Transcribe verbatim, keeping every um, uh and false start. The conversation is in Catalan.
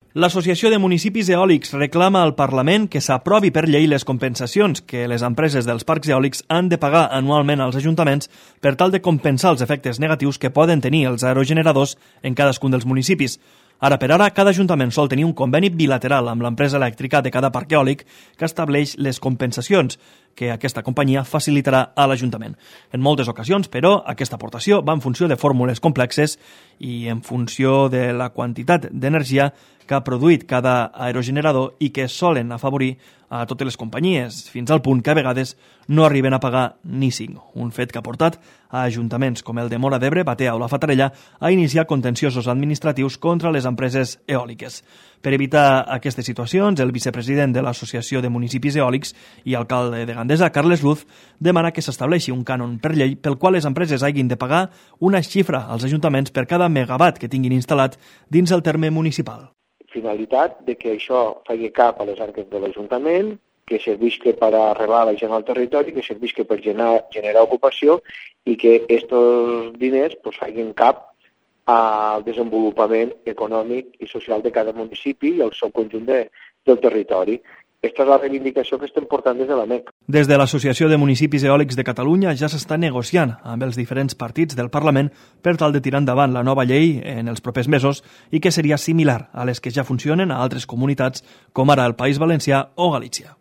L'Associació de Municipis Eòlics reclama al Parlament que s'aprovi per llei les compensacions que les empreses dels parcs eòlics han de pagar anualment als ajuntaments per tal de compensar els efectes negatius que poden tenir els aerogeneradors en cadascun dels municipis. Ara per ara, cada ajuntament sol tenir un conveni bilateral amb l'empresa elèctrica de cada parc eòlic que estableix les compensacions que aquesta companyia facilitarà a l'Ajuntament. En moltes ocasions, però, aquesta aportació va en funció de fórmules complexes i en funció de la quantitat d'energia que ha produït cada aerogenerador i que solen afavorir a totes les companyies, fins al punt que a vegades no arriben a pagar ni cinc. Un fet que ha portat a ajuntaments com el de Móra d'Ebre, Batea o la Fatarella a iniciar contenciosos administratius contra les empreses eòliques. Per evitar aquestes situacions, el vicepresident de l'Associació de Municipis Eòlics i alcalde de Gandesa, Carles Luz, demana que s'estableixi un cànon per llei pel qual les empreses hagin de pagar una xifra als ajuntaments per cada megawatt que tinguin instal·lat dins el terme municipal. Finalitat de que això faci cap a les arques de l'Ajuntament, que servisca per arrelar la gent al territori, que servisca per generar, generar ocupació i que aquests diners pues, facin cap al desenvolupament econòmic i social de cada municipi i al seu conjunt de, del territori. Aquesta és la reivindicació que estem portant des de l'A M E C. Des de l'Associació de Municipis Eòlics de Catalunya ja s'està negociant amb els diferents partits del Parlament per tal de tirar endavant la nova llei en els propers mesos i que seria similar a les que ja funcionen a altres comunitats com ara el País Valencià o Galícia.